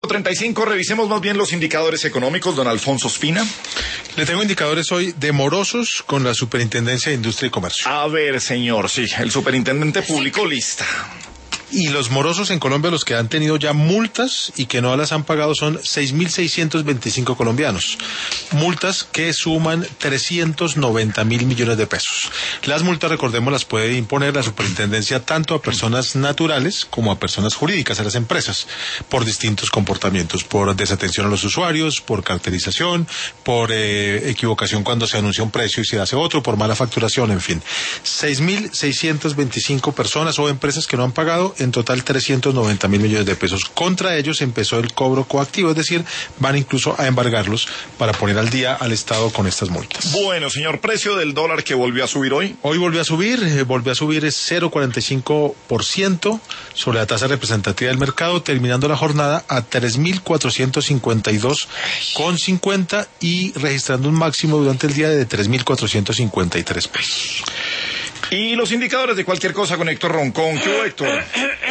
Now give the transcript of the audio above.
35, revisemos más bien los indicadores económicos, don Alfonso Ospina. Le tengo indicadores hoy de morosos con la Superintendencia de Industria y Comercio. A ver, señor, sí, el superintendente publicó lista. Y los morosos en Colombia, los que han tenido ya multas y que no las han pagado, son 6.625 colombianos. Multas que suman 390.000 millones de pesos. Las multas, recordemos, las puede imponer la superintendencia tanto a personas naturales como a personas jurídicas, a las empresas, por distintos comportamientos, por desatención a los usuarios, por carterización, por equivocación cuando se anuncia un precio y se hace otro, por mala facturación, en fin. 6.625 personas o empresas que no han pagado, en total 390.000 millones de pesos. Contra ellos empezó el cobro coactivo, es decir, van incluso a embargarlos para poner al día al Estado con estas multas. Bueno, señor, precio del dólar que volvió a subir hoy. Hoy volvió a subir 0,45% sobre la tasa representativa del mercado, terminando la jornada a 3.452,50 y registrando un máximo durante el día de 3.453 pesos. Y los indicadores de cualquier cosa con Héctor Roncón. ¿Qué hubo, Héctor?